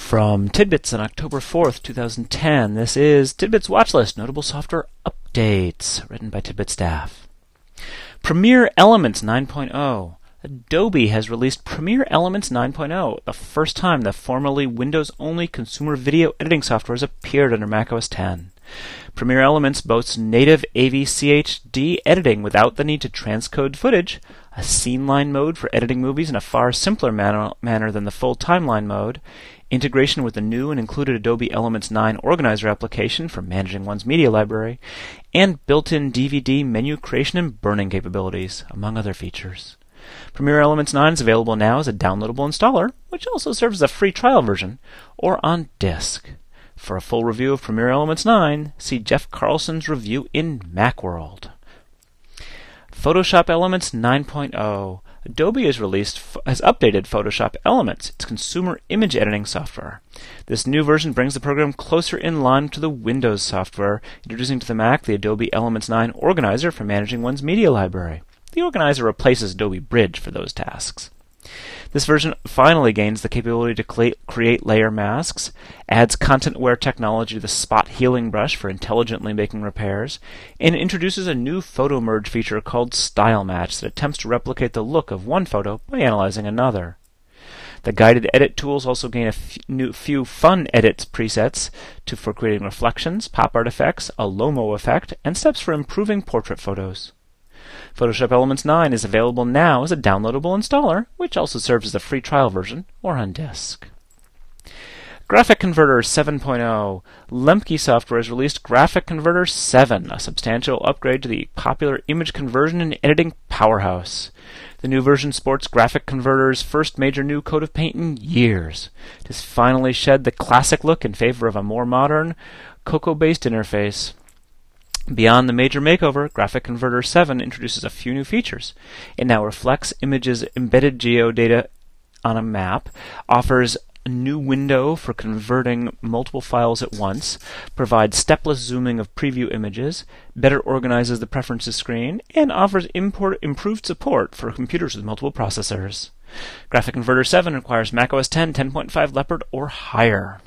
From Tidbits on October 4th, 2010, this is Tidbits Watchlist, Notable Software Updates, written by Tidbit staff. Premiere Elements 9.0. Adobe has released Premiere Elements 9.0, the first time that formerly Windows-only consumer video editing software has appeared under macOS 10. Premiere Elements boasts native AVCHD editing without the need to transcode footage, a scene line mode for editing movies in a far simpler manner than the full timeline mode, integration with the new and included Adobe Elements 9 Organizer application for managing one's media library, and built-in DVD menu creation and burning capabilities, among other features. Premiere Elements 9 is available now as a downloadable installer, which also serves as a free trial version, or on disk. For a full review of Premiere Elements 9, see Jeff Carlson's review in Macworld. Photoshop Elements 9.0. Adobe has updated Photoshop Elements, its consumer image editing software. This new version brings the program closer in line to the Windows software, introducing to the Mac the Adobe Elements 9 Organizer for managing one's media library. The Organizer replaces Adobe Bridge for those tasks. This version finally gains the capability to create layer masks, adds content-aware technology to the spot healing brush for intelligently making repairs, and introduces a new photo merge feature called Style Match that attempts to replicate the look of one photo by analyzing another. The guided edit tools also gain a few fun edits presets for creating reflections, pop art effects, a Lomo effect, and steps for improving portrait photos. Photoshop Elements 9 is available now as a downloadable installer, which also serves as a free trial version or on disk. Graphic Converter 7.0. Lemke Software has released Graphic Converter 7, a substantial upgrade to the popular image conversion and editing powerhouse. The new version sports Graphic Converter's first major new coat of paint in years. It has finally shed the classic look in favor of a more modern, Cocoa-based interface. Beyond the major makeover, Graphic Converter 7 introduces a few new features. It now reflects images' embedded geodata on a map, offers a new window for converting multiple files at once, provides stepless zooming of preview images, better organizes the preferences screen, and offers improved support for computers with multiple processors. Graphic Converter 7 requires macOS 10 10.5 Leopard or higher.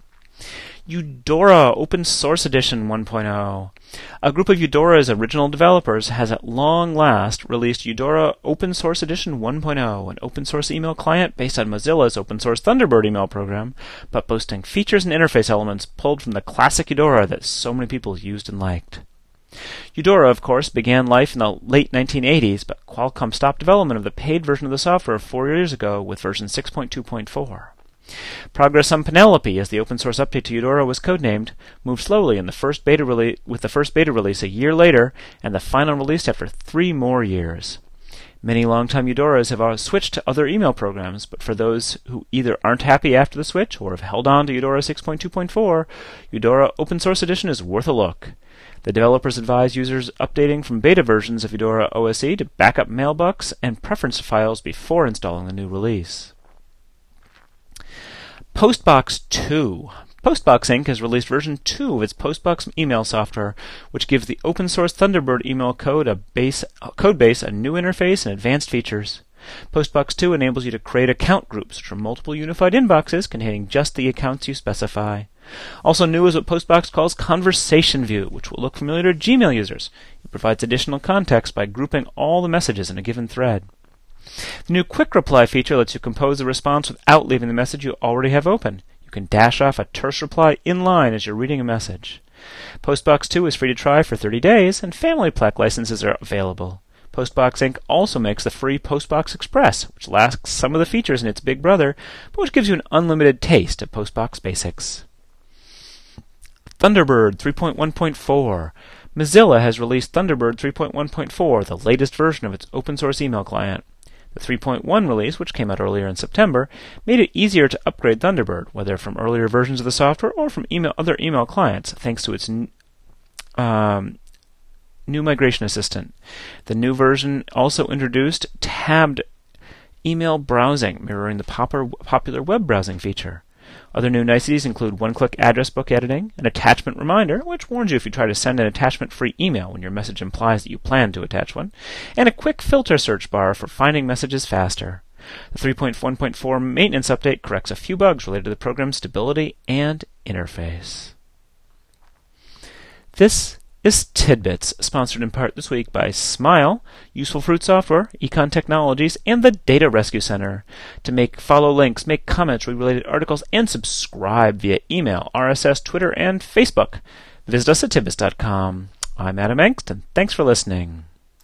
Eudora Open Source Edition 1.0. A group of Eudora's original developers has at long last released Eudora Open Source Edition 1.0, an open source email client based on Mozilla's open source Thunderbird email program, but boasting features and interface elements pulled from the classic Eudora that so many people used and liked. Eudora, of course, began life in the late 1980s, but Qualcomm stopped development of the paid version of the software 4 years ago with version 6.2.4. Progress on Penelope, as the open source update to Eudora was codenamed, moved slowly with the first beta release a year later and the final release after 3 more years. Many longtime Eudoras have switched to other email programs, but for those who either aren't happy after the switch or have held on to Eudora 6.2.4, Eudora Open Source Edition is worth a look. The developers advise users updating from beta versions of Eudora OSE to backup mailbox and preference files before installing the new release. Postbox 2. Postbox Inc. has released version 2 of its Postbox email software, which gives the open source Thunderbird email code base, a new interface, and advanced features. Postbox 2 enables you to create account groups from multiple unified inboxes containing just the accounts you specify. Also new is what Postbox calls Conversation View, which will look familiar to Gmail users. It provides additional context by grouping all the messages in a given thread. The new Quick Reply feature lets you compose a response without leaving the message you already have open. You can dash off a terse reply in line as you're reading a message. Postbox 2 is free to try for 30 days, and Family Pack licenses are available. Postbox Inc. also makes the free Postbox Express, which lacks some of the features in its big brother, but which gives you an unlimited taste of Postbox basics. Thunderbird 3.1.4. Mozilla has released Thunderbird 3.1.4, the latest version of its open source email client. The 3.1 release, which came out earlier in September, made it easier to upgrade Thunderbird, whether from earlier versions of the software or from other email clients, thanks to its new migration assistant. The new version also introduced tabbed email browsing, mirroring the popular web browsing feature. Other new niceties include one-click address book editing, an attachment reminder, which warns you if you try to send an attachment-free email when your message implies that you plan to attach one, and a quick filter search bar for finding messages faster. The 3.1.4 maintenance update corrects a few bugs related to the program's stability and interface. This is Tidbits, sponsored in part this week by Smile, Useful Fruit Software, Econ Technologies, and the Data Rescue Center. To follow links, make comments, read related articles, and subscribe via email, RSS, Twitter, and Facebook. Visit us at tidbits.com. I'm Adam Engst, and thanks for listening.